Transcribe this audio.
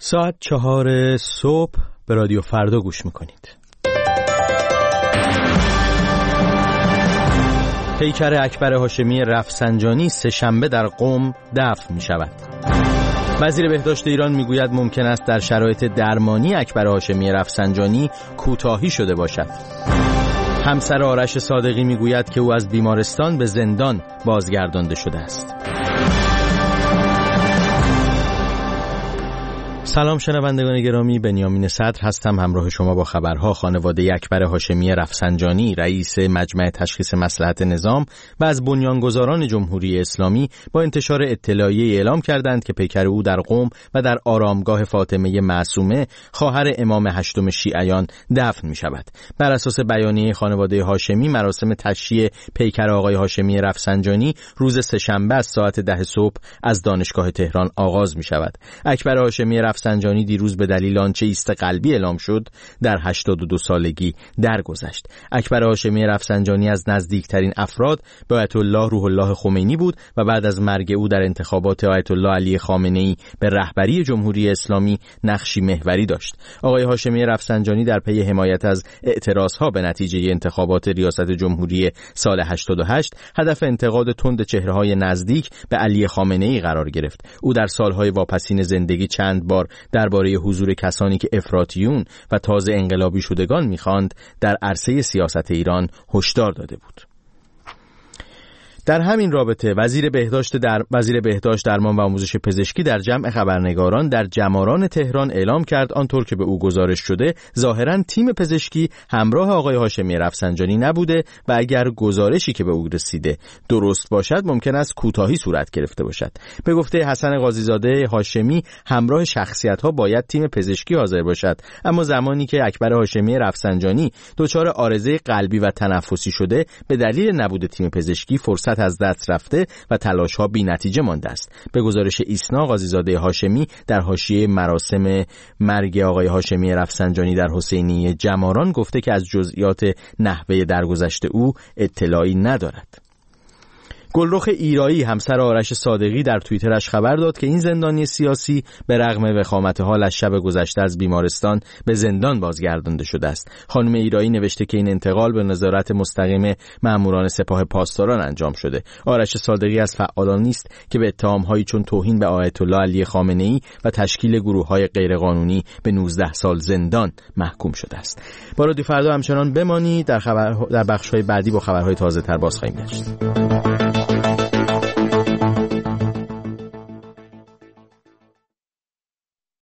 ساعت 4 صبح به رادیو فردا گوش میکنید. پیکر اکبر هاشمی رفسنجانی سه‌شنبه در قم دفن می شود. وزیر بهداشت ایران میگوید ممکن است در شرایط درمانی اکبر هاشمی رفسنجانی کوتاهی شده باشد. همسر آرش صادقی میگوید که او از بیمارستان به زندان بازگردانده شده است. سلام شنوندگان گرامی، بنیامین صدر هستم. همراه شما با خبرها. خانواده اکبر هاشمی رفسنجانی رئیس مجمع تشخیص مصلحت نظام و از بنیانگذاران جمهوری اسلامی با انتشار اطلاعیه اعلام کردند که پیکر او در قم و در آرامگاه فاطمه معصومه خواهر امام هشتم شیعیان دفن می شود. بر اساس بیانیه خانواده هاشمی مراسم تشییع پیکر آقای هاشمی رفسنجانی روز سه‌شنبه از ساعت 10 صبح از دانشگاه تهران آغاز می شود. اکبر هاشمی رفسنجانی دیروز به دلیل آنچه ایست قلبی اعلام شد در 82 سالگی درگذشت. اکبر هاشمی رفسنجانی از نزدیکترین افراد به آیت الله روح الله خمینی بود و بعد از مرگ او در انتخابات آیت الله علی خامنه‌ای به رهبری جمهوری اسلامی نقشی محوری داشت. آقای هاشمی رفسنجانی در پی حمایت از اعتراضها به نتیجه انتخابات ریاست جمهوری سال 88 هدف انتقاد تند چهره‌های نزدیک به علی خامنه‌ای قرار گرفت. او در سالهای واپسین زندگی چند بار درباره حضور کسانی که افراطیون و تازه انقلابی شدگان می‌خواند در عرصه سیاست ایران هشدار داده بود. در همین رابطه وزیر بهداشت درمان و آموزش پزشکی در جمع خبرنگاران در جماران تهران اعلام کرد آنطور که به او گزارش شده ظاهراً تیم پزشکی همراه آقای هاشمی رفسنجانی نبوده و اگر گزارشی که به او رسیده درست باشد ممکن است کوتاهی صورت گرفته باشد. به گفته حسن قاضی‌زاده هاشمی همراه شخصیت‌ها باید تیم پزشکی حاضر باشد، اما زمانی که اکبر هاشمی رفسنجانی دچار عارضه قلبی و تنفسی شده به دلیل نبود تیم پزشکی فرصت از دست رفته و تلاش‌ها بی‌نتیجه مانده است. به گزارش ایسنا قاضی‌زاده هاشمی در حاشیه مراسم مرگ آقای هاشمی رفسنجانی در حسینیه جماران گفته که از جزئیات نحوه درگذشت او اطلاعی ندارد. گلرخ ایرایی همسر آرش صادقی در توییترش خبر داد که این زندانی سیاسی به رغم وخامت حالش شب گذشته از بیمارستان به زندان بازگردانده شده است. خانم ایرایی نوشته که این انتقال به نظارت مستقیم ماموران سپاه پاسداران انجام شده. آرش صادقی از فعالانی است که به اتهام‌هایی چون توهین به آیت الله علی خامنه‌ای و تشکیل گروه‌های غیرقانونی به 19 سال زندان محکوم شده است. با رادیو فردا همچنان بمانید. در بخش‌های بعدی با خبرهای تازه‌تر باز خواهیم گشت.